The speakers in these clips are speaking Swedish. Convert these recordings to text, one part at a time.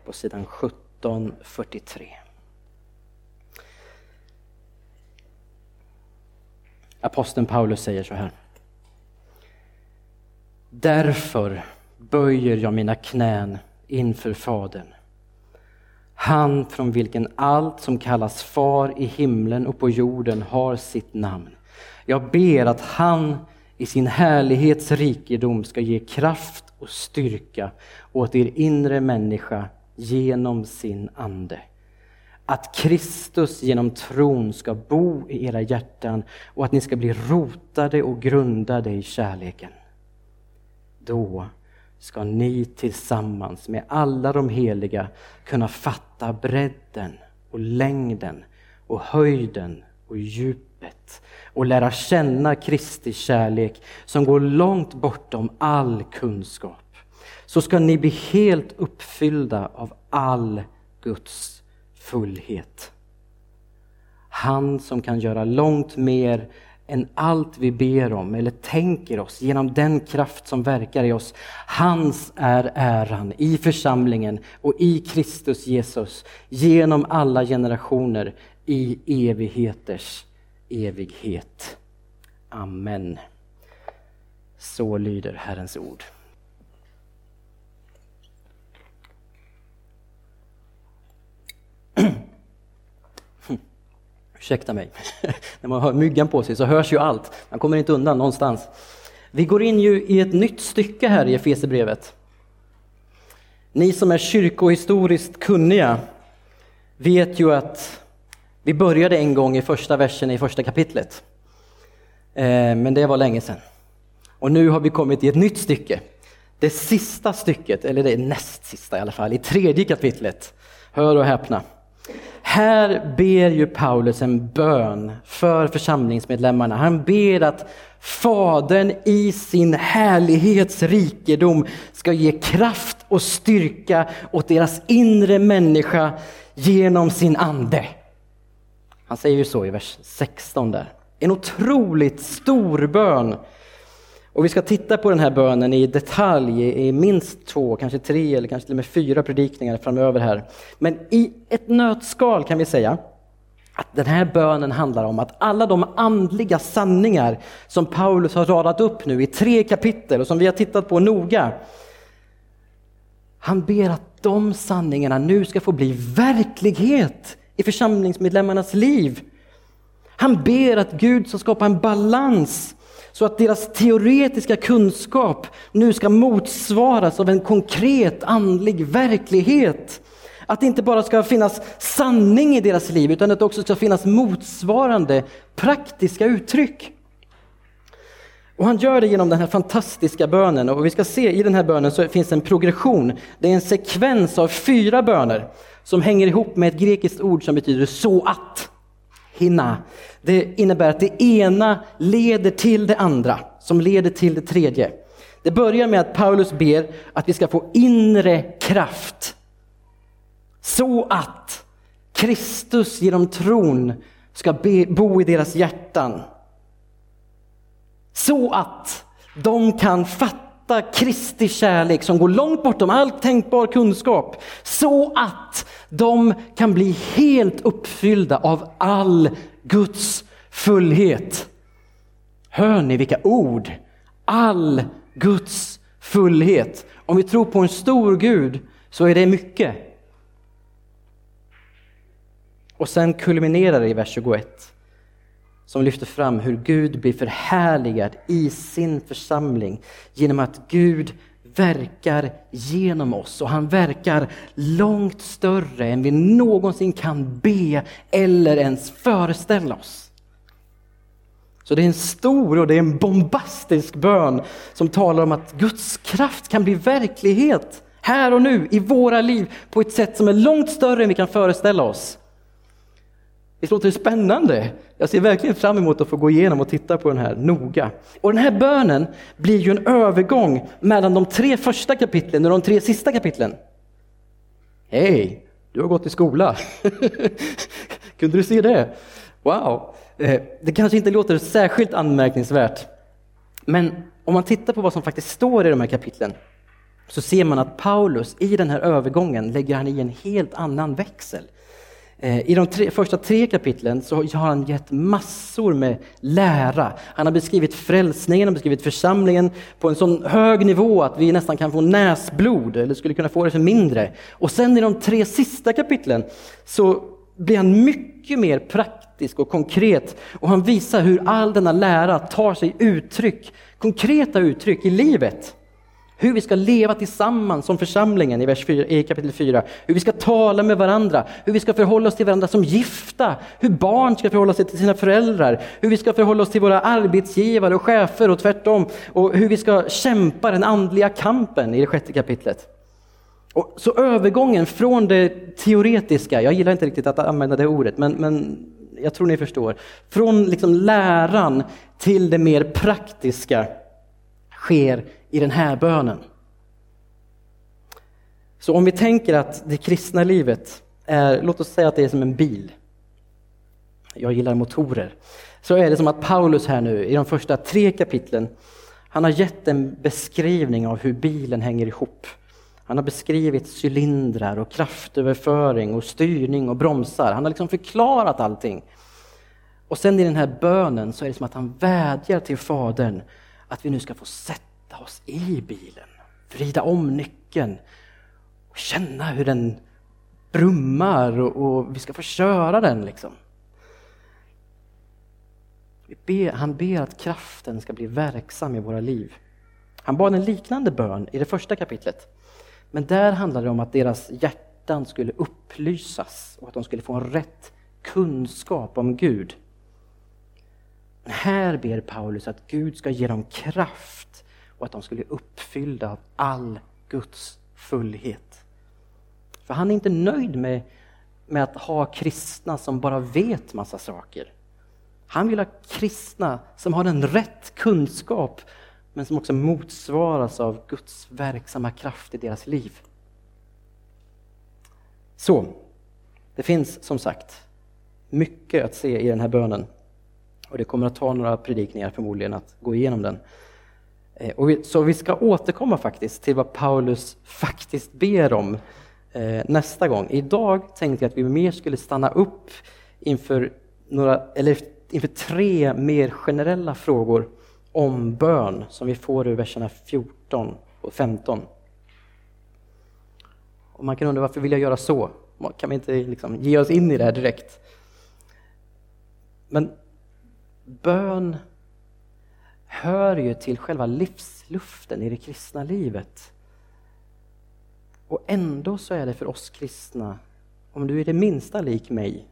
på sidan 1743. Aposteln Paulus säger så här: därför böjer jag mina knän inför Fadern, han från vilken allt som kallas far i himlen och på jorden har sitt namn. Jag ber att han i sin härlighets rikedom ska ge kraft och styrka åt er inre människa genom sin ande. Att Kristus genom tron ska bo i era hjärtan och att ni ska bli rotade och grundade i kärleken. Då ska ni tillsammans med alla de heliga kunna fatta bredden och längden och höjden och djupet och lära känna Kristi kärlek som går långt bortom all kunskap. Så ska ni bli helt uppfyllda av all Guds fullhet. Han som kan göra långt mer än allt vi ber om eller tänker oss genom den kraft som verkar i oss. Hans är äran i församlingen och i Kristus Jesus genom alla generationer i evigheters evighet. Amen. Så lyder Herrens ord. Ursäkta mig. När man har myggan på sig så hörs ju allt. Man kommer inte undan någonstans. Vi går in ju i ett nytt stycke här i Efesierbrevet. Ni som är kyrkohistoriskt kunniga vet ju att vi började en gång i första versen i första kapitlet. Men det var länge sedan. Och nu har vi kommit i ett nytt stycke. Det sista stycket, eller det näst sista i alla fall, i tredje kapitlet. Hör och häpna. Här ber ju Paulus en bön för församlingsmedlemmarna. Han ber att Fadern i sin härlighets rikedom ska ge kraft och styrka åt deras inre människa genom sin ande. Han säger ju så i vers 16 där. En otroligt stor bön. Och vi ska titta på den här bönen i detalj i minst 2, kanske 3 eller kanske till och med 4 predikningar framöver här. Men i ett nötskal kan vi säga att den här bönen handlar om att alla de andliga sanningar som Paulus har radat upp nu i 3 kapitel och som vi har tittat på noga. Han ber att de sanningarna nu ska få bli verklighet i församlingsmedlemmarnas liv. Han ber att Gud ska skapa en balans så att deras teoretiska kunskap nu ska motsvaras av en konkret andlig verklighet. Att det inte bara ska finnas sanning i deras liv utan att det också ska finnas motsvarande praktiska uttryck. Och han gör det genom den här fantastiska bönen. Och vi ska se i den här bönen så finns en progression. Det är en sekvens av 4 böner som hänger ihop med ett grekiskt ord som betyder så att. Hinna. Det innebär att det ena leder till det andra som leder till det tredje. Det börjar med att Paulus ber att vi ska få inre kraft. Så att Kristus genom tron ska bo i deras hjärtan. Så att de kan fatta Kristi kärlek som går långt bortom all tänkbar kunskap. Så att de kan bli helt uppfyllda av all Guds fullhet. Hör ni vilka ord? All Guds fullhet. Om vi tror på en stor Gud så är det mycket. Och sen kulminerar det i vers 21 som lyfter fram hur Gud blir förhärligad i sin församling genom att Gud verkar genom oss. Och han verkar långt större än vi någonsin kan be eller ens föreställa oss. Så det är en stor och det är en bombastisk bön som talar om att Guds kraft kan bli verklighet här och nu i våra liv på ett sätt som är långt större än vi kan föreställa oss. Det låter spännande. Jag ser verkligen fram emot att få gå igenom och titta på den här noga. Och den här bönen blir ju en övergång mellan de 3 första kapitlen och de 3 sista kapitlen. Hej, du har gått i skola. Kunde du se det? Wow. Det kanske inte låter särskilt anmärkningsvärt. Men om man tittar på vad som faktiskt står i de här kapitlen så ser man att Paulus i den här övergången lägger han i en helt annan växel. I de första 3 kapitlen så har han gett massor med lära. Han har beskrivit frälsningen och beskrivit församlingen på en sån hög nivå att vi nästan kan få näsblod eller skulle kunna få det för mindre. Och sen i de 3 sista kapitlen så blir han mycket mer praktisk och konkret. Och han visar hur all denna lära tar sig uttryck, konkreta uttryck i livet. Hur vi ska leva tillsammans som församlingen i kapitel 4. Hur vi ska tala med varandra. Hur vi ska förhålla oss till varandra som gifta. Hur barn ska förhålla sig till sina föräldrar. Hur vi ska förhålla oss till våra arbetsgivare och chefer och tvärtom. Och hur vi ska kämpa den andliga kampen i det 6:e kapitlet. Och så övergången från det teoretiska, jag gillar inte riktigt att använda det ordet, men jag tror ni förstår. Från liksom läran till det mer praktiska sker i den här bönen. Så om vi tänker att det kristna livet är, låt oss säga att det är som en bil. Jag gillar motorer. Så är det som att Paulus här nu i de första 3 kapitlen, han har gett en beskrivning av hur bilen hänger ihop. Han har beskrivit cylindrar och kraftöverföring och styrning och bromsar. Han har liksom förklarat allting. Och sen i den här bönen så är det som att han vädjar till Fadern att vi nu ska få sätta oss i bilen, vrida om nyckeln och känna hur den brummar och vi ska få köra den liksom. Han ber att kraften ska bli verksam i våra liv. Han bad en liknande bön i det första kapitlet. Men där handlade det om att deras hjärtan skulle upplysas och att de skulle få en rätt kunskap om Gud. Här ber Paulus att Gud ska ge dem kraft och att de skulle uppfyllda av all Guds fullhet. För han är inte nöjd med att ha kristna som bara vet massa saker. Han vill ha kristna som har en rätt kunskap men som också motsvaras av Guds verksamma kraft i deras liv. Så, det finns som sagt mycket att se i den här bönen. Och det kommer att ta några predikningar förmodligen att gå igenom den. Så vi ska återkomma faktiskt till vad Paulus faktiskt ber om nästa gång. Idag tänkte jag att vi mer skulle stanna upp inför 3 mer generella frågor om bön som vi får ur verserna 14 och 15. Och man kan undra varför vill jag göra så? Kan vi inte liksom ge oss in i det här direkt? Men bön hör ju till själva livsluften i det kristna livet. Och ändå så är det för oss kristna, om du är det minsta lik mig,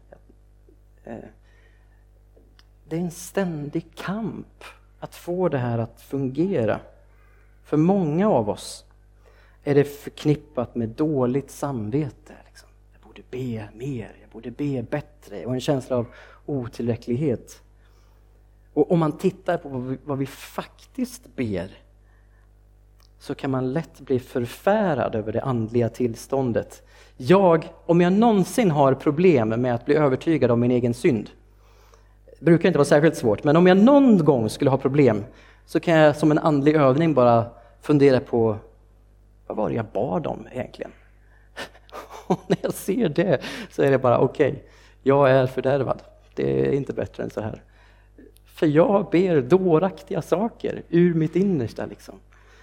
det är en ständig kamp att få det här att fungera. För många av oss är det förknippat med dåligt samvete. Liksom. Jag borde be mer, jag borde be bättre och en känsla av otillräcklighet. Och om man tittar på vad vi faktiskt ber så kan man lätt bli förfärad över det andliga tillståndet. Om jag någonsin har problem med att bli övertygad om min egen synd, det brukar inte vara särskilt svårt, men om jag någon gång skulle ha problem så kan jag som en andlig övning bara fundera på vad var det jag bad om egentligen? Och när jag ser det så är det bara okej, jag är fördärvad. Det är inte bättre än så här. För jag ber dåraktiga saker ur mitt innersta liksom.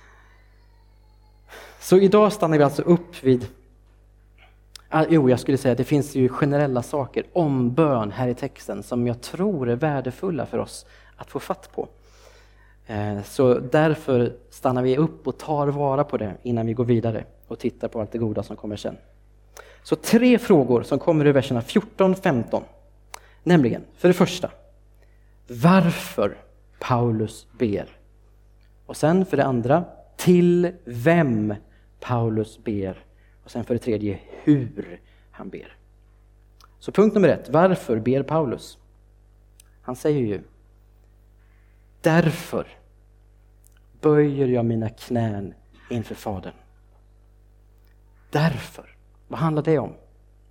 Så idag stannar vi alltså upp vid jag skulle säga att det finns ju generella saker om bön här i texten som jag tror är värdefulla för oss att få fatt på. Så därför stannar vi upp och tar vara på det innan vi går vidare och tittar på allt det goda som kommer sen. Så 3 frågor som kommer ur verserna 14-15. Nämligen, för det första, varför Paulus ber. Och sen för det andra, till vem Paulus ber. Och sen för det tredje, hur han ber. Så punkt nummer 1, varför ber Paulus? Han säger ju, därför böjer jag mina knän inför Fadern. Därför, vad handlar det om?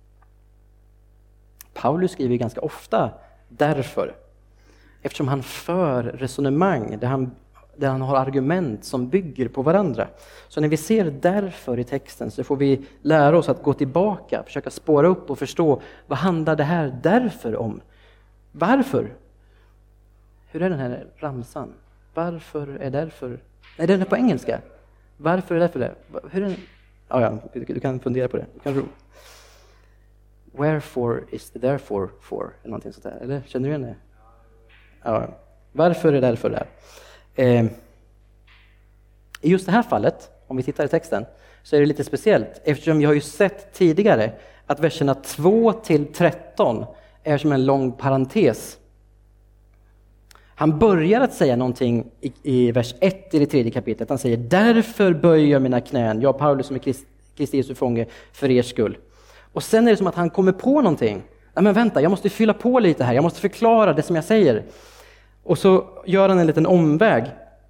Paulus skriver ganska ofta därför. Eftersom han för resonemang där han där han har argument som bygger på varandra. Så när vi ser därför i texten så får vi lära oss att gå tillbaka, försöka spåra upp och förstå vad handlar det här därför om? Varför? Hur är den här ramsan? Varför är därför? Nej, den är på engelska. Varför är därför det? Hur är den? Ja, du kan fundera på det. Du kan ro. Wherefore is the therefore for? Eller någonting sånt där. Eller känner du igen det? Ja. Varför är därför där? I just det här fallet, om vi tittar i texten, så är det lite speciellt. Eftersom vi har ju sett tidigare att verserna 2-13 är som en lång parentes. Han börjar att säga någonting i vers 1 i det 3:e kapitlet. Han säger, därför böjer jag mina knän, jag Paulus som är Kristi Jesu fånge för er skull. Och sen är det som att han kommer på någonting. Nej, men vänta, jag måste fylla på lite här, jag måste förklara det som jag säger. Och så gör han en liten omväg.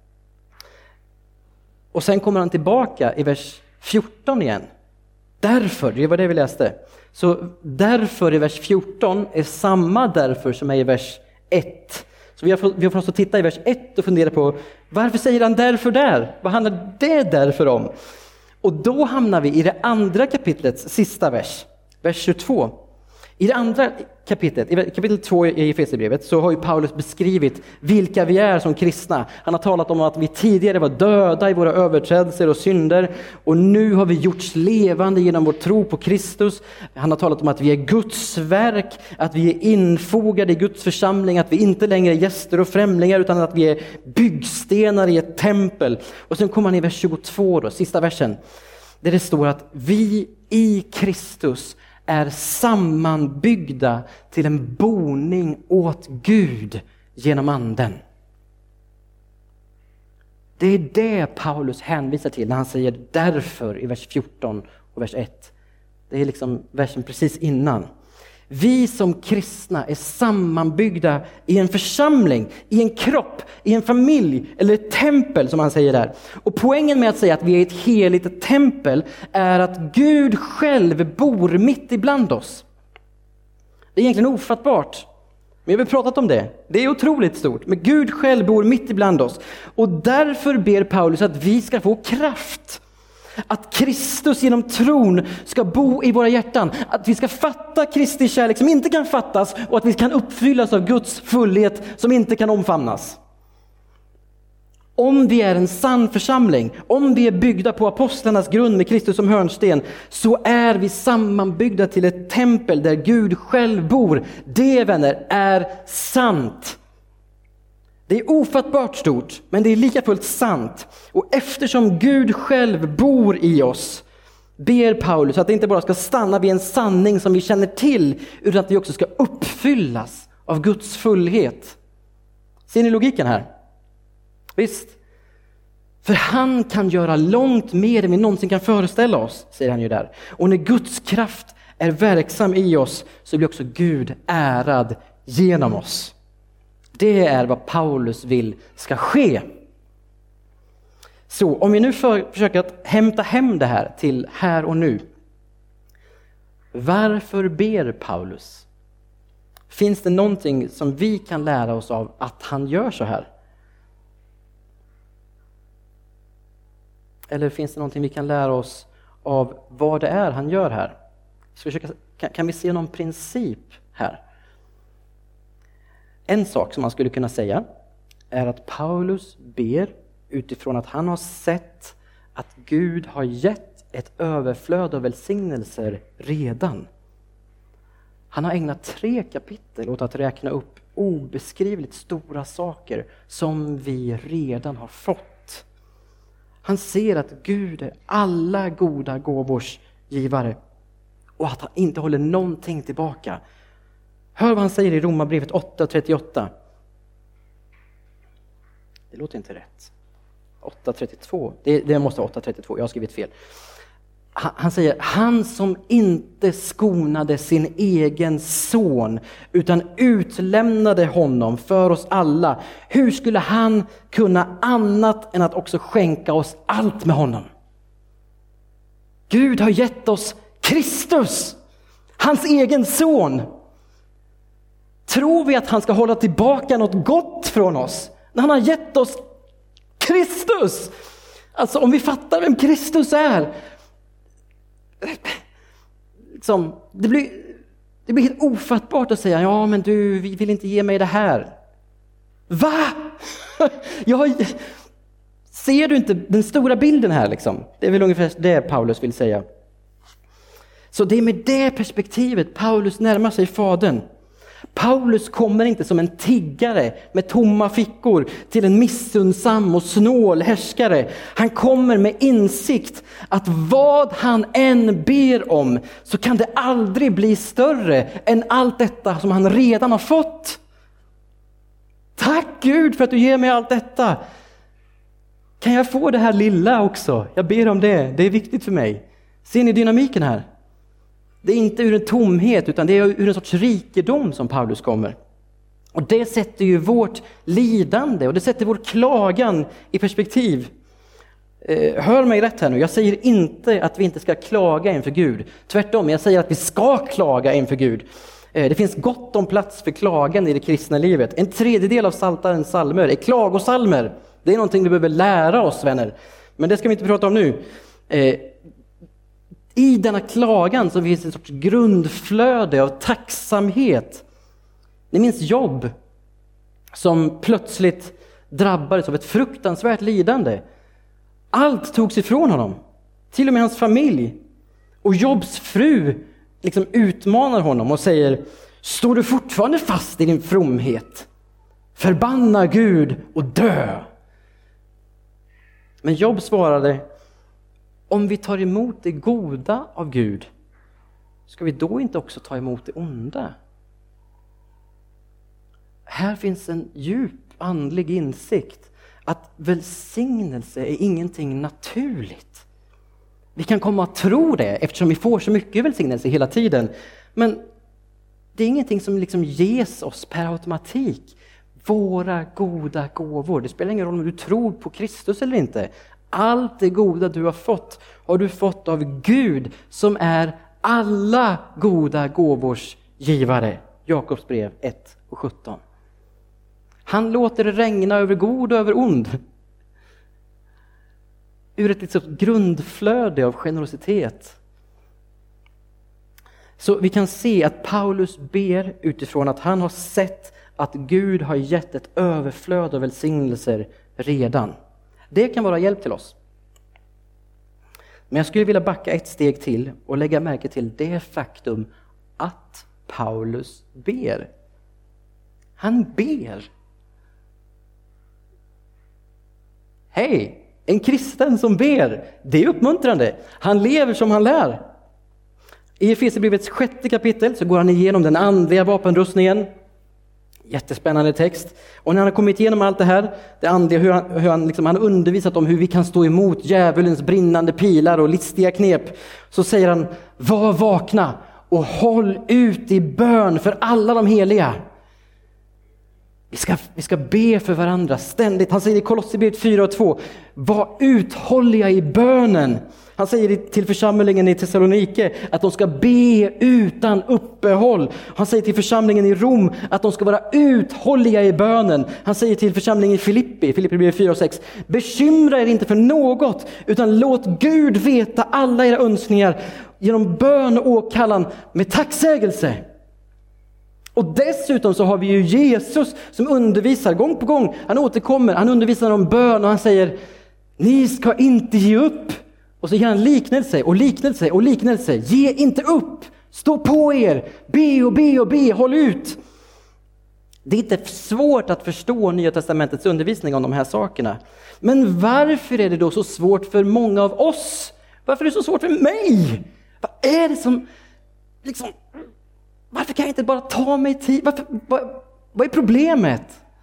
Och sen kommer han tillbaka i vers 14 igen. Därför, det var det vi läste. Så därför i vers 14 är samma därför som är i vers 1. Så vi får alltså titta i vers 1 och fundera på varför säger han därför där? Vad handlar det därför om? Och då hamnar vi i det andra kapitlets sista vers 22. I det andra kapitlet, i kapitel 2 i Efesierbrevet, så har ju Paulus beskrivit vilka vi är som kristna. Han har talat om att vi tidigare var döda i våra överträdelser och synder och nu har vi gjorts levande genom vår tro på Kristus. Han har talat om att vi är Guds verk, att vi är infogade i Guds församling, att vi inte längre är gäster och främlingar utan att vi är byggstenar i ett tempel. Och sen kommer han i vers 22 då, sista versen, där det står att vi i Kristus är sammanbyggda till en boning åt Gud genom anden. Det är det Paulus hänvisar till när han säger därför i vers 14 och vers 1. Det är liksom versen precis innan. Vi som kristna är sammanbyggda i en församling, i en kropp, i en familj eller ett tempel som han säger där. Och poängen med att säga att vi är ett heligt tempel är att Gud själv bor mitt ibland oss. Det är egentligen ofattbart. Men vi har pratat om det. Det är otroligt stort. Men Gud själv bor mitt ibland oss. Och därför ber Paulus att vi ska få kraft. Att Kristus genom tron ska bo i våra hjärtan. Att vi ska fatta Kristi kärlek som inte kan fattas. Och att vi kan uppfyllas av Guds fullhet som inte kan omfamnas. Om vi är en sann församling, om vi är byggda på apostlarnas grund med Kristus som hörnsten, så är vi sammanbyggda till ett tempel där Gud själv bor. Det, vänner, är sant. Det är ofattbart stort, men det är lika fullt sant. Och eftersom Gud själv bor i oss, ber Paulus att det inte bara ska stanna vid en sanning som vi känner till, utan att vi också ska uppfyllas av Guds fullhet. Ser ni logiken här? Visst. För han kan göra långt mer än vi någonsin kan föreställa oss, säger han ju där. Och när Guds kraft är verksam i oss så blir också Gud ärad genom oss. Det är vad Paulus vill ska ske. Så om vi nu försöker att hämta hem det här till här och nu. Varför ber Paulus? Finns det någonting som vi kan lära oss av att han gör så här? Eller finns det någonting vi kan lära oss av vad det är han gör här? Så kan vi se någon princip här? En sak som man skulle kunna säga är att Paulus ber utifrån att han har sett att Gud har gett ett överflöd av välsignelser redan. Han har ägnat 3 kapitel åt att räkna upp obeskrivligt stora saker som vi redan har fått. Han ser att Gud är alla goda gåvors givare och att han inte håller någonting tillbaka. Hör vad han säger i Romarbrevet 8:38. Det låter inte rätt. 8:32. Det måste vara 8:32. Jag har skrivit fel. Han säger, han som inte skonade sin egen son utan utlämnade honom för oss alla. Hur skulle han kunna annat än att också skänka oss allt med honom? Gud har gett oss Kristus, hans egen son. Tror vi att han ska hålla tillbaka något gott från oss när han har gett oss Kristus! Alltså om vi fattar vem Kristus är, liksom, det blir helt ofattbart att säga, ja men du vill inte ge mig det här. Va? Ser du inte den stora bilden här liksom? Det är väl ungefär det Paulus vill säga. Så det är med det perspektivet Paulus närmar sig Fadern. Paulus kommer inte som en tiggare med tomma fickor till en missunnsam och snål härskare. Han kommer med insikt att vad han än ber om så kan det aldrig bli större än allt detta som han redan har fått. Tack Gud för att du ger mig allt detta. Kan jag få det här lilla också? Jag ber om det. Det är viktigt för mig. Ser ni dynamiken här? Det är inte ur en tomhet utan det är ur en sorts rikedom som Paulus kommer. Och det sätter ju vårt lidande och det sätter vår klagan i perspektiv. Hör mig rätt här nu. Jag säger inte att vi inte ska klaga inför Gud. Tvärtom, jag säger att vi ska klaga inför Gud. Det finns gott om plats för klagan i det kristna livet. 1/3 av Psaltarens psalmer är klagosalmer. Det är någonting vi behöver lära oss, vänner. Men det ska vi inte prata om nu. I denna klagan så finns ett sorts grundflöde av tacksamhet. Ni minns Jobb som plötsligt drabbades av ett fruktansvärt lidande. Allt togs ifrån honom. Till och med hans familj. Och Jobs fru liksom utmanar honom och säger: står du fortfarande fast i din fromhet? Förbanna Gud och dö. Men Job svarade: om vi tar emot det goda av Gud, ska vi då inte också ta emot det onda? Här finns en djup andlig insikt att välsignelse är ingenting naturligt. Vi kan komma att tro det eftersom vi får så mycket välsignelse hela tiden. Men det är ingenting som liksom ges oss per automatik. Våra goda gåvor, det spelar ingen roll om du tror på Kristus eller inte. Allt det goda du har du fått av Gud som är alla goda gåvors givare. Jakobs brev 1:17. Han låter det regna över god och över ond. Ur ett liksom grundflöde av generositet. Så vi kan se att Paulus ber utifrån att han har sett att Gud har gett ett överflöd av välsignelser redan. Det kan vara hjälp till oss. Men jag skulle vilja backa ett steg till och lägga märke till det faktum att Paulus ber. Han ber. Hej, en kristen som ber, det är uppmuntrande. Han lever som han lär. I Efesierbrevets 6:e kapitel så går han igenom den andliga vapenrustningen. Jättespännande text. Och när han har kommit igenom allt det här, det andliga, hur han har undervisat om hur vi kan stå emot djävulens brinnande pilar och listiga knep, så säger han: var vakna och håll ut i bön för alla de heliga. Vi ska be för varandra ständigt. Han säger i Kolosserbrevet 4:2, var uthålliga i bönen. Han säger till församlingen i Thessalonike att de ska be utan uppehåll. Han säger till församlingen i Rom att de ska vara uthålliga i bönen. Han säger till församlingen i Filippibrevet 4:6, bekymra er inte för något, utan låt Gud veta alla era önskningar genom bön och åkallan med tacksägelse. Och dessutom så har vi ju Jesus som undervisar gång på gång. Han återkommer, han undervisar om bön och han säger: ni ska inte ge upp. Och så ger han liknelse och liknelse och liknelse. Ge inte upp, stå på er, be och be och be, håll ut. Det är inte svårt att förstå Nya testamentets undervisning om de här sakerna. Men varför är det då så svårt för många av oss? Varför är det så svårt för mig? Vad är det som liksom... Varför kan jag inte bara ta mig tid? Vad är problemet?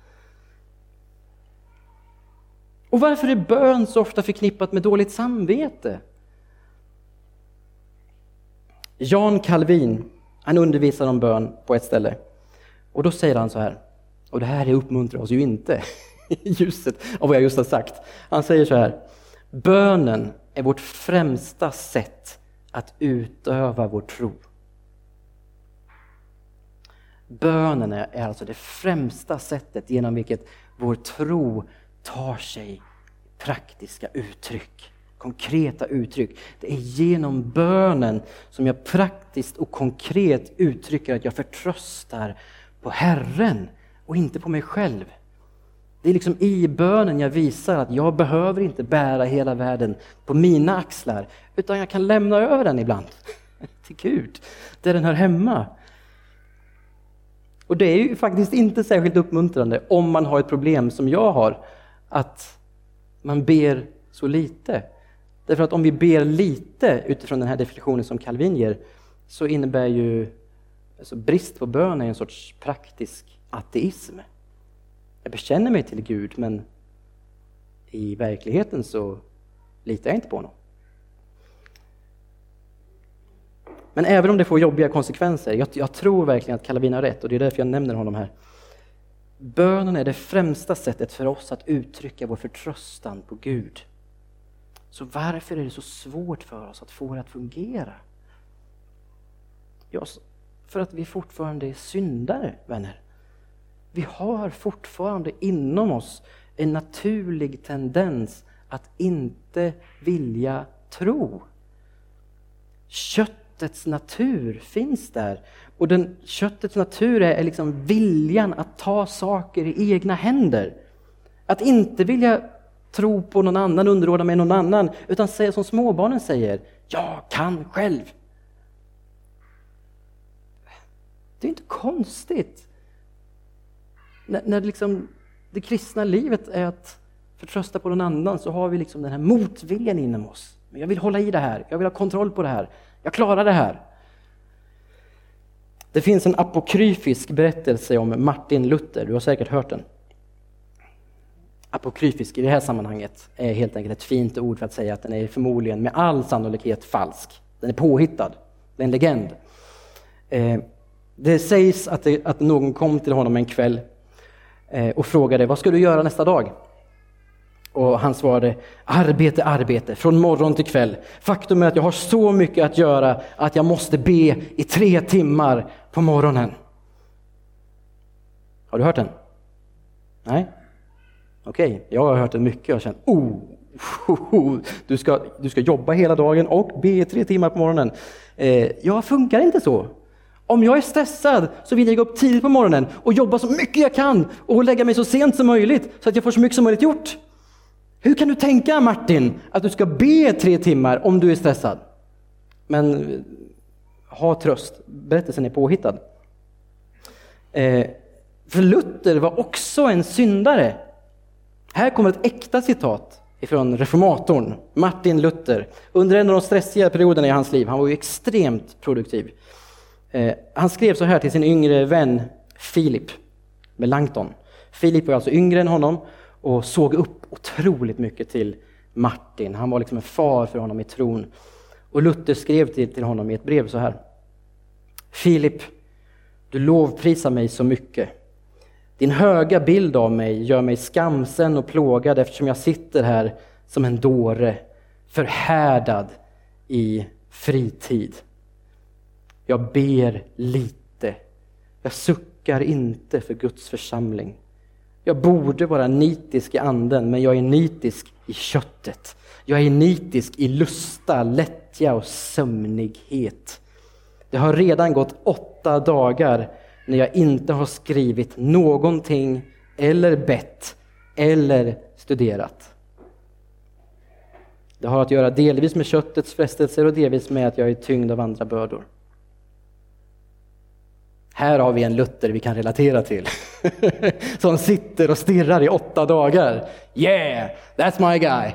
Och varför är bön så ofta förknippat med dåligt samvete? Jan Calvin, han undervisar om bön på ett ställe. Och då säger han så här, och det här uppmuntrar oss ju inte i ljuset av vad jag just har sagt. Han säger så här: bönen är vårt främsta sätt att utöva vår tro. Bönen är alltså det främsta sättet genom vilket vår tro tar sig praktiska uttryck, konkreta uttryck. Det är genom bönen som jag praktiskt och konkret uttrycker att jag förtröstar på Herren och inte på mig själv. Det är liksom i bönen jag visar att jag behöver inte bära hela världen på mina axlar, utan jag kan lämna över den ibland till Gud, där den hör hemma. Och det är ju faktiskt inte särskilt uppmuntrande om man har ett problem som jag har, att man ber så lite. Därför att om vi ber lite utifrån den här definitionen som Calvin ger, så innebär ju alltså brist på bön är en sorts praktisk ateism. Jag bekänner mig till Gud, men i verkligheten så litar jag inte på honom. Men även om det får jobbiga konsekvenser, jag tror verkligen att Calvin har rätt, och det är därför jag nämner honom här. Bönen är det främsta sättet för oss att uttrycka vår förtröstan på Gud. Så varför är det så svårt för oss att få det att fungera? Ja, för att vi fortfarande är syndare, vänner. Vi har fortfarande inom oss en naturlig tendens att inte vilja tro. Köttets natur finns där. Och köttets natur är liksom viljan att ta saker i egna händer. Att inte vilja tro på någon annan, underordna mig någon annan, utan säga som småbarnen säger: jag kan själv. Det är inte konstigt. När liksom det kristna livet är att förtrösta på någon annan, så har vi liksom den här motviljan inom oss. Men jag vill hålla i det här, jag vill ha kontroll på det här, jag klarar det här. Det finns en apokryfisk berättelse om Martin Luther, du har säkert hört den. Apokryfisk i det här sammanhanget är helt enkelt ett fint ord för att säga att den är förmodligen med all sannolikhet falsk. Den är påhittad, det är en legend. Det sägs att någon kom till honom en kväll och frågade: vad ska du göra nästa dag? Och han svarade: arbete, från morgon till kväll. Faktum är att jag har så mycket att göra att jag måste be i 3 timmar på morgonen. Har du hört den? Nej? Okej, jag har hört den mycket och jag känner, du ska jobba hela dagen och be i 3 timmar på morgonen. Jag funkar inte så. Om jag är stressad så vill jag gå upp tidigt på morgonen och jobba så mycket jag kan och lägga mig så sent som möjligt så att jag får så mycket som möjligt gjort. Hur kan du tänka, Martin, att du ska be 3 timmar om du är stressad? Men ha tröst, berättelsen är påhittad. För Luther var också en syndare. Här kommer ett äkta citat från reformatorn Martin Luther. Under en av de stressiga perioderna i hans liv, han var ju extremt produktiv. Han skrev så här till sin yngre vän Philip Melanchthon. Philip var alltså yngre än honom och såg upp otroligt mycket till Martin. Han var liksom en far för honom i tron. Och Luther skrev till honom i ett brev så här: Philip, du lovprisar mig så mycket. Din höga bild av mig gör mig skamsen och plågad, eftersom jag sitter här som en dåre, förhärdad i fritid. Jag ber lite. Jag suckar inte för Guds församling. Jag borde vara nitisk i anden, men jag är nitisk i köttet. Jag är nitisk i lusta, lättja och sömnighet. Det har redan gått 8 dagar när jag inte har skrivit någonting eller bett eller studerat. Det har att göra delvis med köttets frestelser och delvis med att jag är tyngd av andra bördor. Här har vi en Luther vi kan relatera till. Som sitter och stirrar i 8 dagar. Yeah, that's my guy.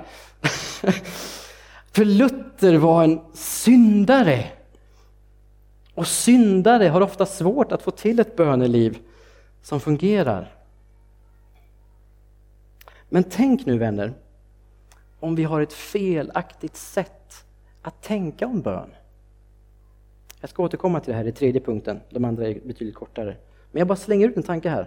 För Luther var en syndare. Och syndare har ofta svårt att få till ett böneliv som fungerar. Men tänk nu, vänner, om vi har ett felaktigt sätt att tänka om bön. Jag ska återkomma till det här i 3:e punkten. De andra är betydligt kortare. Men jag bara slänger ut en tanke här.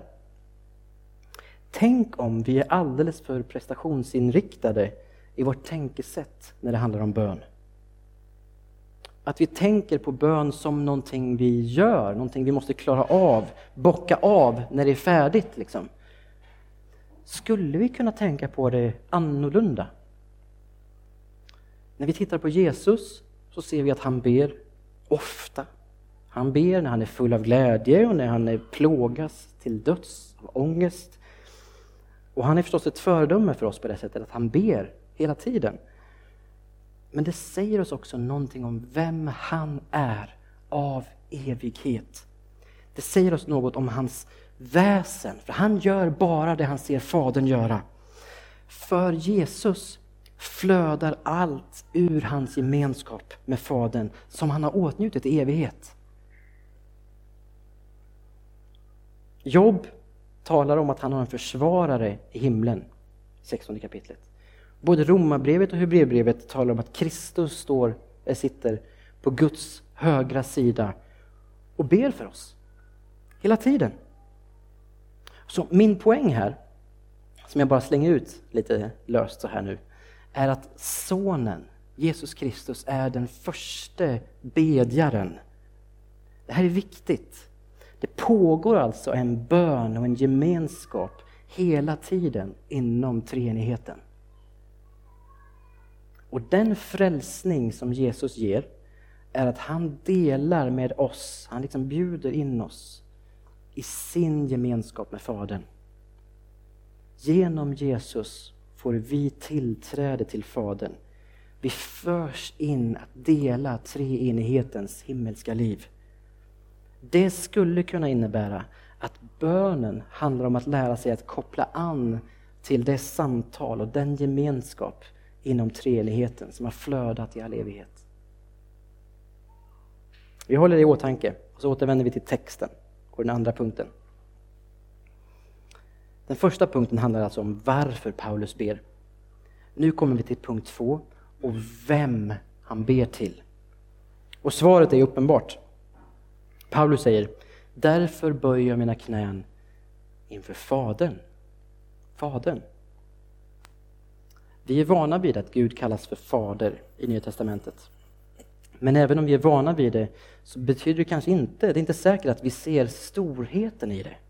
Tänk om vi är alldeles för prestationsinriktade i vårt tänkesätt när det handlar om bön. Att vi tänker på bön som någonting vi gör, någonting vi måste klara av, bocka av när det är färdigt. Liksom. skulle vi kunna tänka på det annorlunda. När vi tittar på Jesus så ser vi att han ber ofta. Han ber när han är full av glädje och när han är plågas till döds av ångest. Och han är förstås ett föredöme för oss på det sättet att han ber hela tiden. Men det säger oss också någonting om vem han är av evighet. Det säger oss något om hans väsen, för han gör bara det han ser Fadern göra. För Jesus flödar allt ur hans gemenskap med Fadern som han har åtnjutit i evighet. Jobb talar om att han har en försvarare i himlen, 16 kapitlet. Både Romarbrevet och Hebreerbrevet talar om att Kristus sitter på Guds högra sida och ber för oss hela tiden. Så min poäng här, som jag bara slänger ut lite löst så här nu, är att sonen, Jesus Kristus, är den första bedjaren. Det här är viktigt. Det pågår alltså en bön och en gemenskap hela tiden inom treenigheten. Och den frälsning som Jesus ger är att han delar med oss, han liksom bjuder in oss i sin gemenskap med Fadern. Genom Jesus får vi tillträde till Fadern. Vi förs in att dela treenighetens himmelska liv. Det skulle kunna innebära att bönen handlar om att lära sig att koppla an till det samtal och den gemenskap inom treenigheten som har flödat i all evighet. Vi håller det i åtanke och så återvänder vi till texten och den andra punkten. Den första punkten handlar alltså om varför Paulus ber. Nu kommer vi till punkt 2 och vem han ber till. Och svaret är uppenbart. Paulus säger: därför böjer jag mina knän inför Fadern. Fadern. Vi är vana vid att Gud kallas för Fader i Nya testamentet. Men även om vi är vana vid det så betyder det kanske inte, det är inte säkert att vi ser storheten i det.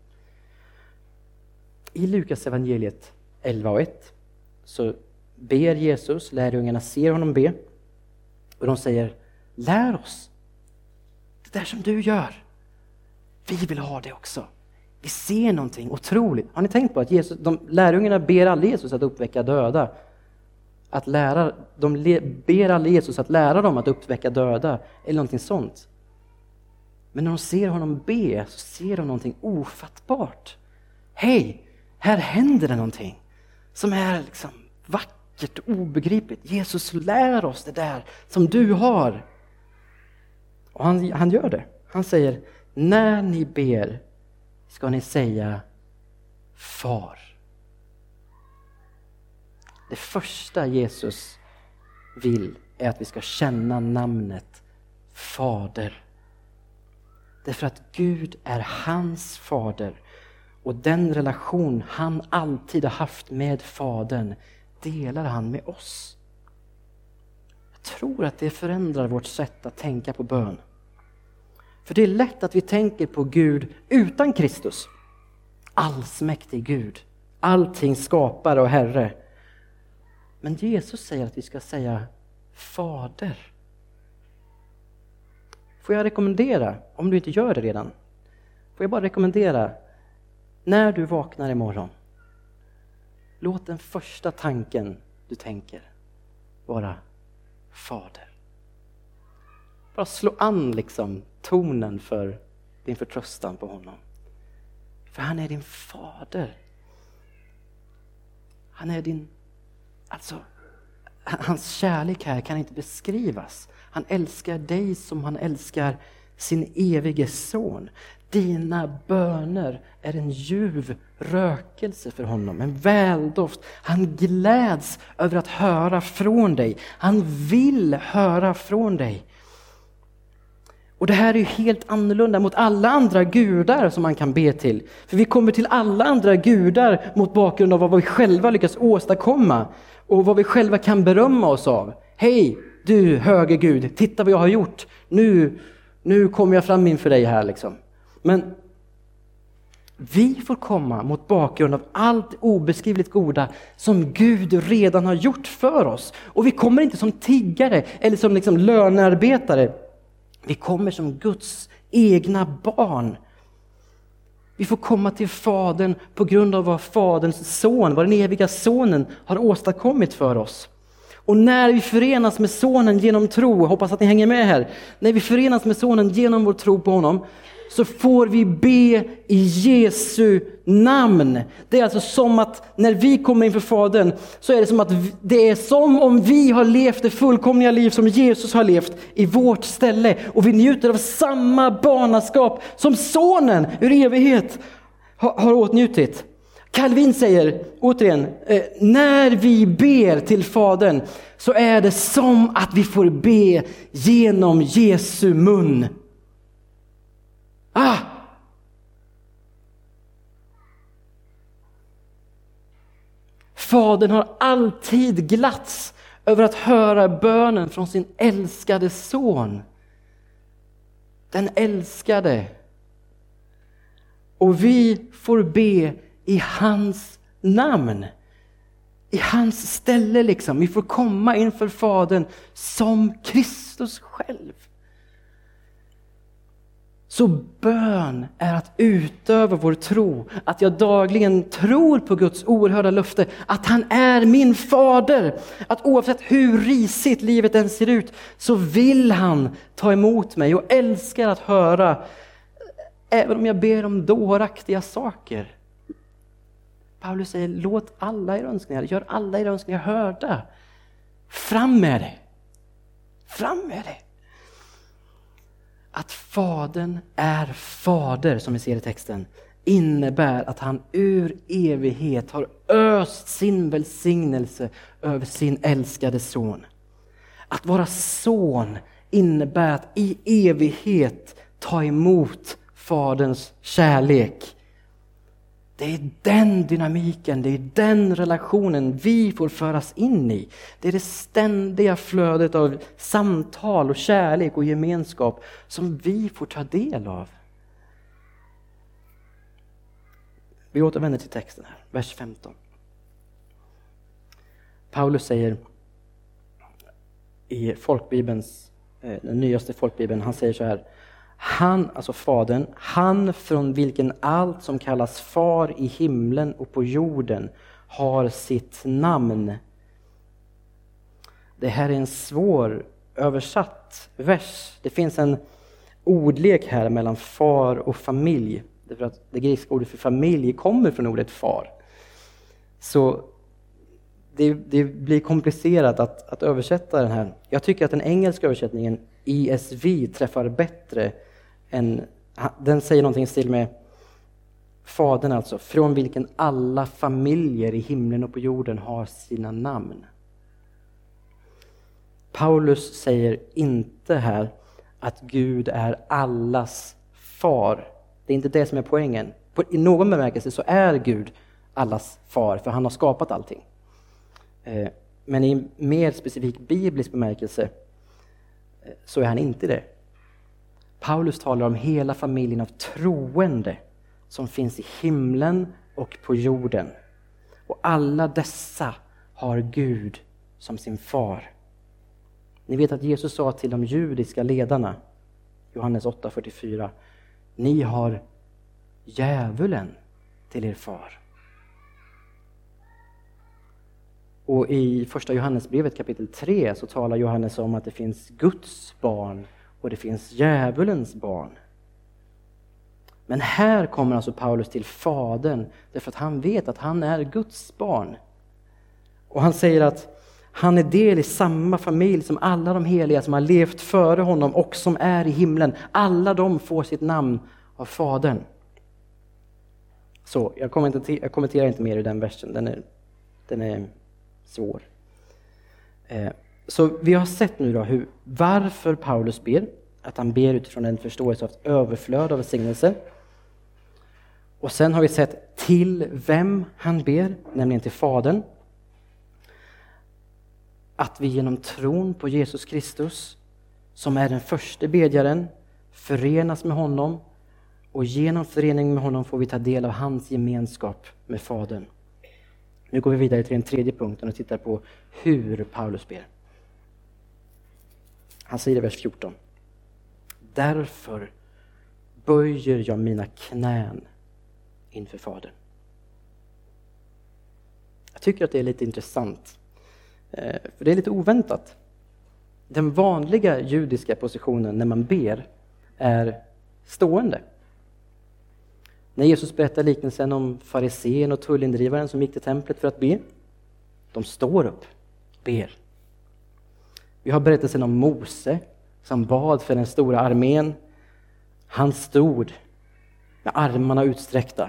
I Lukas evangeliet 11:1 så ber Jesus, lärjungarna ser honom be och de säger: lär oss det där som du gör. Vi vill ha det också. Vi ser någonting otroligt. Har ni tänkt på att lärjungarna ber aldrig Jesus att uppväcka döda? De ber aldrig Jesus att lära dem att uppväcka döda eller någonting sånt. Men när de ser honom be så ser de någonting ofattbart. Hej, här händer det någonting som är liksom vackert och obegripligt. Jesus, lär oss det där som du har. Och han gör det. Han säger: när ni ber ska ni säga Far. Det första Jesus vill är att vi ska känna namnet Fader. Därför att Gud är hans fader. Och den relation han alltid har haft med Fadern delar han med oss. Jag tror att det förändrar vårt sätt att tänka på bön. För det är lätt att vi tänker på Gud utan Kristus. Allsmäktig Gud. Allting skapare och Herre. Men Jesus säger att vi ska säga Fader. Får jag rekommendera, om du inte gör det redan, får jag bara rekommendera, när du vaknar imorgon, låt den första tanken du tänker vara Fader. Bara slå an liksom tonen för din förtröstan på honom. För han är din fader. Han är din, alltså hans kärlek här kan inte beskrivas. Han älskar dig som han älskar sin evige son. Dina böner är en ljuv rökelse för honom, en väldoft. Han gläds över att höra från dig. Han vill höra från dig. Och det här är ju helt annorlunda mot alla andra gudar som man kan be till. För vi kommer till alla andra gudar mot bakgrund av vad vi själva lyckas åstadkomma och vad vi själva kan berömma oss av. Hej, du höge Gud, titta vad jag har gjort. Nu kommer jag fram inför dig här liksom. Men Vi får komma mot bakgrund av allt obeskrivligt goda som Gud redan har gjort för oss. Och vi kommer inte som tiggare eller som liksom lönearbetare. Vi kommer som Guds egna barn. Vi får komma till Fadern på grund av vad Faderns son, vad den eviga sonen har åstadkommit för oss. Och när vi förenas med sonen genom tro, hoppas att ni hänger med här. När vi förenas med sonen genom vår tro på honom, så får vi be i Jesu namn. Det är alltså som att när vi kommer inför Fadern, så är det som att det är som om vi har levt det fullkomliga liv som Jesus har levt i vårt ställe. Och vi njuter av samma barnaskap som sonen ur evighet har åtnjutit. Calvin säger återigen, när vi ber till Fadern så är det som att vi får be genom Jesu mun. Fadern har alltid glatts över att höra bönen från sin älskade son. Den älskade. Och vi får be i hans namn. I hans ställe liksom. Vi får komma inför Fadern som Kristus själv. Så bön är att utöva vår tro. Att jag dagligen tror på Guds oerhörda löfte. Att han är min fader. Att oavsett hur risigt livet än ser ut, så vill han ta emot mig. Och älskar att höra. Även om jag ber om dåraktiga saker. Paulus säger, låt alla era önskningar, gör alla era önskningar hörda. Fram med det. Fram med det. Att Fadern är fader, som vi ser i texten, innebär att han ur evighet har öst sin välsignelse över sin älskade son. Att vara son innebär att i evighet ta emot Faderns kärlek. Det är den dynamiken, det är den relationen vi får föras in i. Det är det ständiga flödet av samtal och kärlek och gemenskap som vi får ta del av. Vi återvänder till texten här, vers 15. Paulus säger i folkbibelns, den nyaste folkbibeln, han säger så här: han, alltså Fadern, han från vilken allt som kallas far i himlen och på jorden har sitt namn. Det här är en svår översatt vers. Det finns en ordlek här mellan far och familj. Därför att det grekiska ordet för familj kommer från ordet far. Så det blir komplicerat att översätta den här. Jag tycker att den engelska översättningen ESV träffar bättre än, den säger någonting i stil med Fadern, alltså från vilken alla familjer i himlen och på jorden har sina namn. Paulus säger inte här att Gud är allas far. Det är inte det som är poängen. I någon bemärkelse så är Gud allas far, för han har skapat allting. Men i mer specifik biblisk bemärkelse så är han inte det. Paulus talar om hela familjen av troende som finns i himlen och på jorden. Och alla dessa har Gud som sin far. Ni vet att Jesus sa till de judiska ledarna, Johannes 8:44, ni har djävulen till er far. Och i första Johannesbrevet kapitel 3 så talar Johannes om att det finns Guds barn och det finns djävulens barn. Men här kommer alltså Paulus till Fadern därför att han vet att han är Guds barn. Och han säger att han är del i samma familj som alla de heliga som har levt före honom och som är i himlen. Alla de får sitt namn av Fadern. Så jag kommenterar inte mer i den versen, den är svår. Så vi har sett nu då varför Paulus ber. Att han ber utifrån en förståelse av ett överflöd av välsignelse. Och sen har vi sett till vem han ber, nämligen till Fadern. Att vi genom tron på Jesus Kristus, som är den första bedjaren, förenas med honom Och genom förening med honom får vi ta del av hans gemenskap med Fadern. Nu går vi vidare till den tredje punkten och tittar på hur Paulus ber. Han säger i vers 14. Därför böjer jag mina knän inför Fadern. Jag tycker att det är lite intressant. För det är lite oväntat. Den vanliga judiska positionen när man ber är stående. När Jesus berättar liknelsen om farisén och tullindrivaren som gick till templet för att be. De står upp, ber. Vi har berättelsen om Mose som bad för den stora armén. Han stod med armarna utsträckta.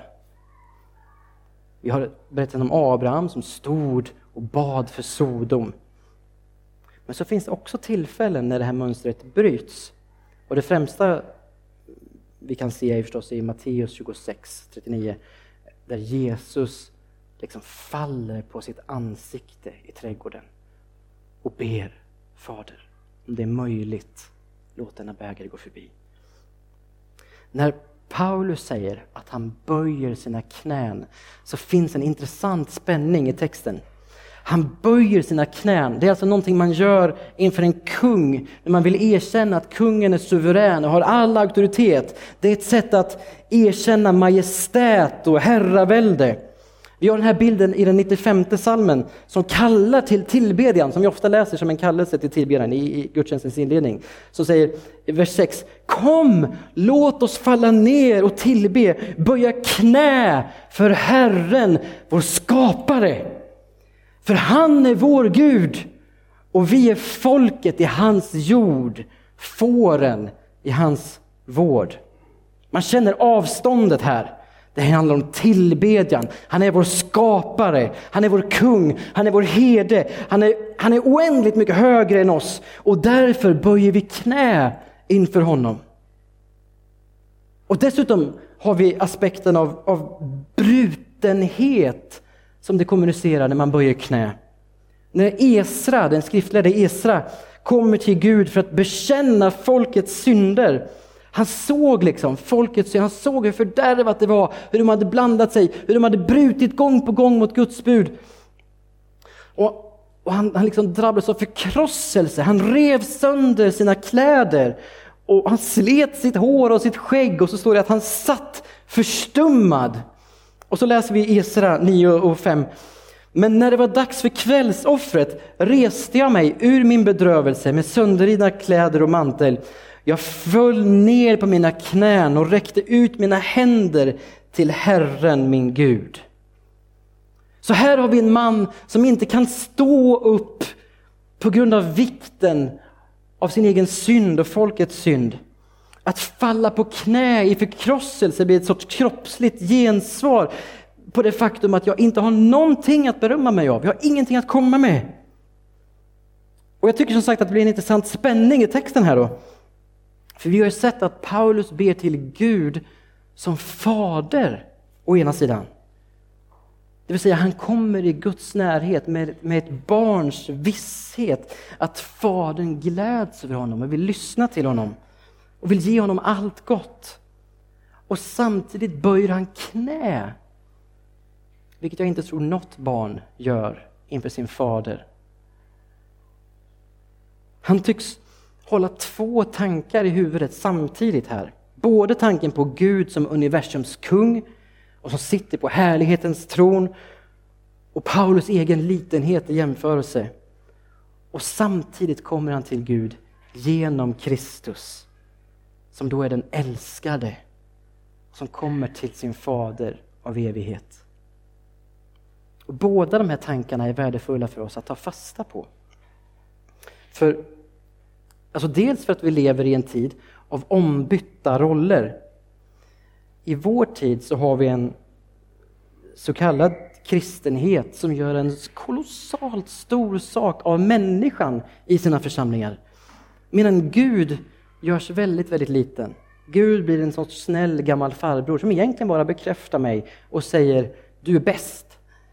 Vi har berättelsen om Abraham som stod och bad för Sodom. Men så finns det också tillfällen när det här mönstret bryts. Och det främsta vi kan se är förstås i Matteus 26:39 där Jesus liksom faller på sitt ansikte i trädgården och ber Fader, om det är möjligt, låt denna bägare gå förbi. När Paulus säger att han böjer sina knän så finns en intressant spänning i texten. Han böjer sina knän. Det är alltså någonting man gör inför en kung när man vill erkänna att kungen är suverän och har all auktoritet. Det är ett sätt att erkänna majestät och herravälde. Vi har den här bilden i den 95:e psalmen som kallar till tillbedjan, som vi ofta läser som en kallelse till tillbedjan i gudstjänstens inledning. Så säger i vers 6: Kom, låt oss falla ner och tillbe, böja knä för Herren, vår skapare. För han är vår Gud och vi är folket i hans jord, fåren i hans vård. Man känner avståndet här. Det handlar om tillbedjan. Han är vår skapare, han är vår kung, han är vår herde. Han är oändligt mycket högre än oss och därför böjer vi knä inför honom. Och dessutom har vi aspekten av brutenhet som det kommunicerar när man böjer knä. När Esra, den skriftlärde Esra, kommer till Gud för att bekänna folkets synder. Han såg liksom folkets synder, han såg hur fördärvat det var, hur de hade blandat sig, hur de hade brutit gång på gång mot Guds bud. Och han liksom drabbades av förkrosselse, han rev sönder sina kläder och han slet sitt hår och sitt skägg och så står det att han satt förstummad. Och så läser vi Esra 9:5. Men när det var dags för kvällsoffret reste jag mig ur min bedrövelse med sönderridna kläder och mantel. Jag föll ner på mina knän och räckte ut mina händer till Herren min Gud. Så här har vi en man som inte kan stå upp på grund av vikten av sin egen synd och folkets synd. Att falla på knä i förkrosselse blir ett sorts kroppsligt gensvar på det faktum att jag inte har någonting att berömma mig av. Jag har ingenting att komma med. Och jag tycker som sagt att det blir en intressant spänning i texten här då. För vi har ju sett att Paulus ber till Gud som fader å ena sidan. Det vill säga han kommer i Guds närhet med ett barns visshet att fadern gläds över honom och vill lyssna till honom. Och vill ge honom allt gott. Och samtidigt böjer han knä. Vilket jag inte tror något barn gör inför sin fader. Han tycks hålla två tankar i huvudet samtidigt här. Både tanken på Gud som universums kung och som sitter på härlighetens tron. Och Paulus egen litenhet i jämförelse. Och samtidigt kommer han till Gud genom Kristus. Som då är den älskade. Som kommer till sin fader av evighet. Och båda de här tankarna är värdefulla för oss att ta fasta på. För, alltså dels för att vi lever i en tid av ombytta roller. I vår tid så har vi en så kallad kristenhet som gör en kolossalt stor sak av människan i sina församlingar. Medan Gud görs väldigt, väldigt liten. Gud blir en sorts snäll gammal farbror som egentligen bara bekräftar mig och säger du är bäst.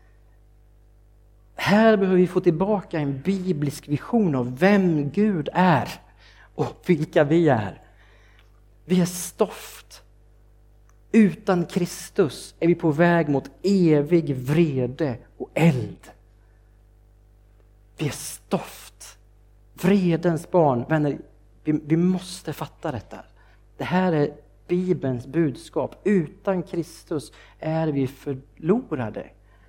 Här behöver vi få tillbaka en biblisk vision av vem Gud är och vilka vi är. Vi är stoft Utan Kristus är vi på väg mot evig vrede och eld. Vi är stoft. Vredens barn. Vänner, vi måste fatta detta. Det här är Bibelns budskap. Utan Kristus är vi förlorade.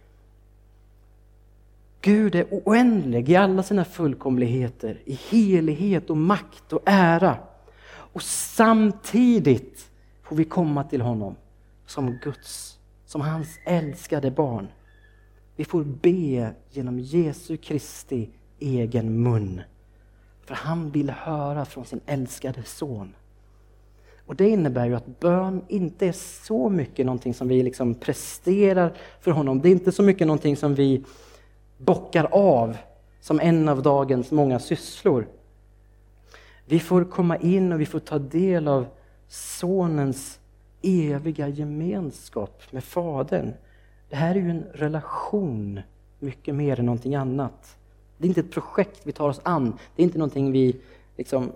Gud är oändlig i alla sina fullkomligheter, i helighet och makt och ära. Och samtidigt får vi komma till honom som Guds, som hans älskade barn. Vi får be genom Jesu Kristi egen mun. För han vill höra från sin älskade son. Och det innebär ju att bön inte är så mycket någonting som vi liksom presterar för honom. Det är inte så mycket någonting som vi bockar av som en av dagens många sysslor. Vi får komma in och vi får ta del av sonens eviga gemenskap med fadern. Det här är ju en relation mycket mer än någonting annat. Det är inte ett projekt vi tar oss an. Det är inte någonting vi liksom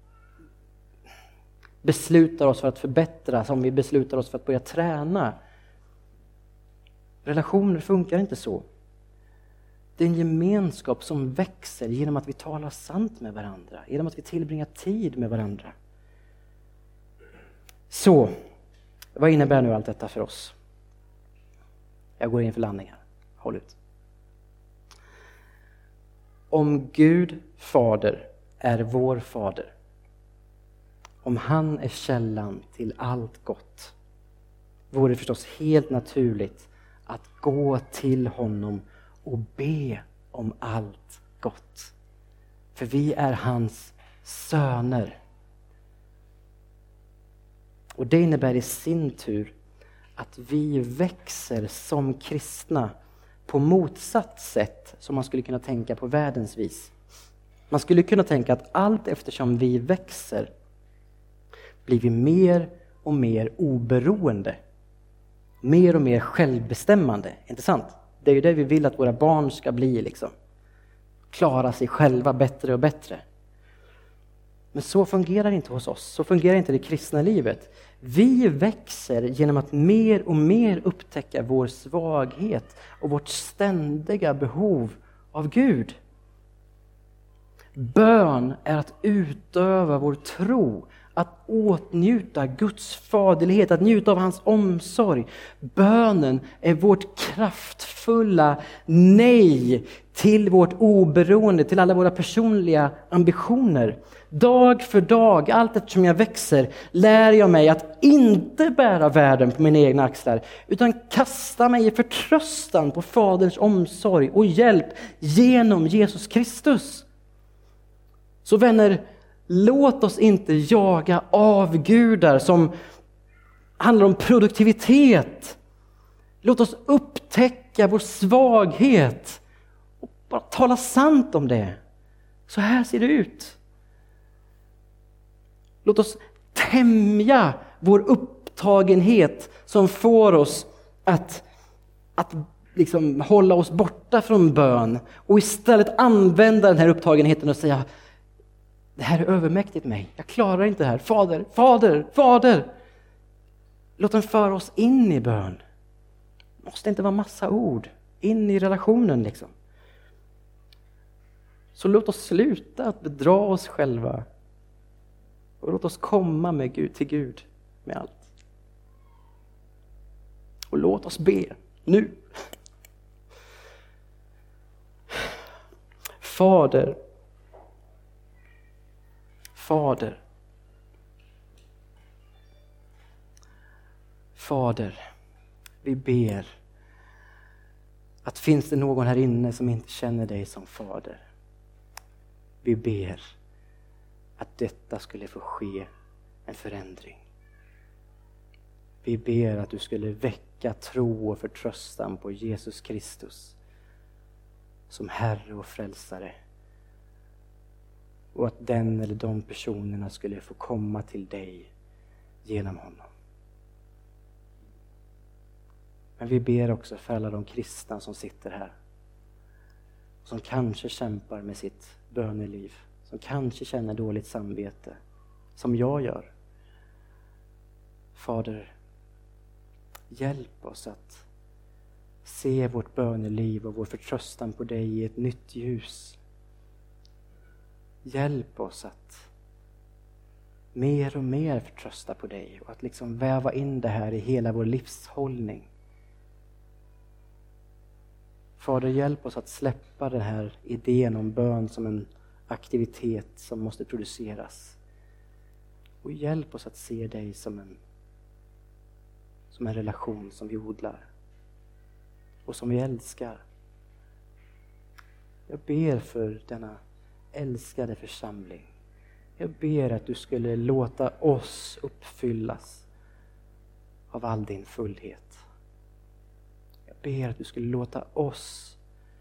beslutar oss för att förbättra, som vi beslutar oss för att börja träna. Relationer funkar inte så. Det är en gemenskap som växer genom att vi talar sant med varandra. Genom att vi tillbringar tid med varandra. Så, vad innebär nu allt detta för oss? Jag går in för landningar. Håll ut. Om Gud, Fader, är vår Fader. Om han är källan till allt gott. Vore det förstås helt naturligt att gå till honom och be om allt gott. För vi är hans söner. Och det innebär i sin tur att vi växer som kristna på motsatt sätt som man skulle kunna tänka på världens vis. Man skulle kunna tänka att allt eftersom vi växer blir vi mer och mer oberoende. Mer och mer självbestämmande, inte sant? Det är ju det vi vill att våra barn ska bli liksom. Klara sig själva bättre och bättre. Men så fungerar det inte hos oss. Så fungerar inte det kristna livet. Vi växer genom att mer och mer upptäcka vår svaghet och vårt ständiga behov av Gud. Bön är att utöva vår tro, att åtnjuta Guds faderlighet, att njuta av hans omsorg. Bönen är vårt kraftfulla nej till vårt oberoende, till alla våra personliga ambitioner. Dag för dag, allt eftersom jag växer, lär jag mig att inte bära världen på mina egna axlar, utan kasta mig i förtröstan på Faderns omsorg och hjälp genom Jesus Kristus. Så vänner, låt oss inte jaga avgudar som handlar om produktivitet. Låt oss upptäcka vår svaghet och bara tala sant om det. Så här ser det ut. Låt oss tämja vår upptagenhet som får oss att liksom hålla oss borta från bön och istället använda den här upptagenheten och säga: det här är övermäktigt mig. Jag klarar inte det här. Fader, Fader, Fader. Låt den föra oss in i bön. Det måste inte vara massa ord. In i relationen liksom. Så låt oss sluta att bedra oss själva. Och låt oss komma med Gud, till Gud med allt. Och låt oss be nu. Fader. Fader. Fader, vi ber att finns det någon här inne som inte känner dig som fader. Vi ber att detta skulle få ske en förändring. Vi ber att du skulle väcka tro och förtröstan på Jesus Kristus som Herre och Frälsare. Och att den eller de personerna skulle få komma till dig genom honom. Men vi ber också för alla de kristna som sitter här. Som kanske kämpar med sitt böneliv. Som kanske känner dåligt samvete. Som jag gör. Fader, Hjälp oss att se vårt böneliv och vår förtröstan på dig i ett nytt ljus. Hjälp oss att mer och mer förtrösta på dig och att liksom väva in det här i hela vår livshållning. Fader, hjälp oss att släppa den här idén om bön som en aktivitet som måste produceras. Och hjälp oss att se dig som en relation som vi odlar och som vi älskar. Jag ber för denna älskade församling. Jag ber att du skulle låta oss uppfyllas av all din fullhet. Jag ber att du skulle låta oss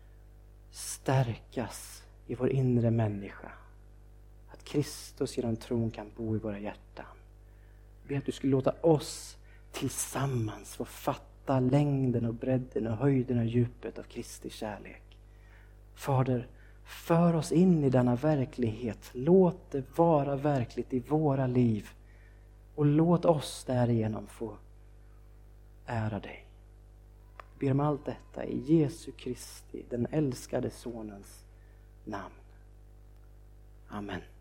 stärkas i vår inre människa. Att Kristus genom tron kan bo i våra hjärtan. Jag ber att du skulle låta oss tillsammans få fatta längden och bredden och höjden och djupet av Kristi kärlek. Fader, för oss in i denna verklighet. Låt det vara verkligt i våra liv. Och låt oss därigenom få ära dig. Jag ber om allt detta i Jesu Kristi, den älskade sonens namn. Amen.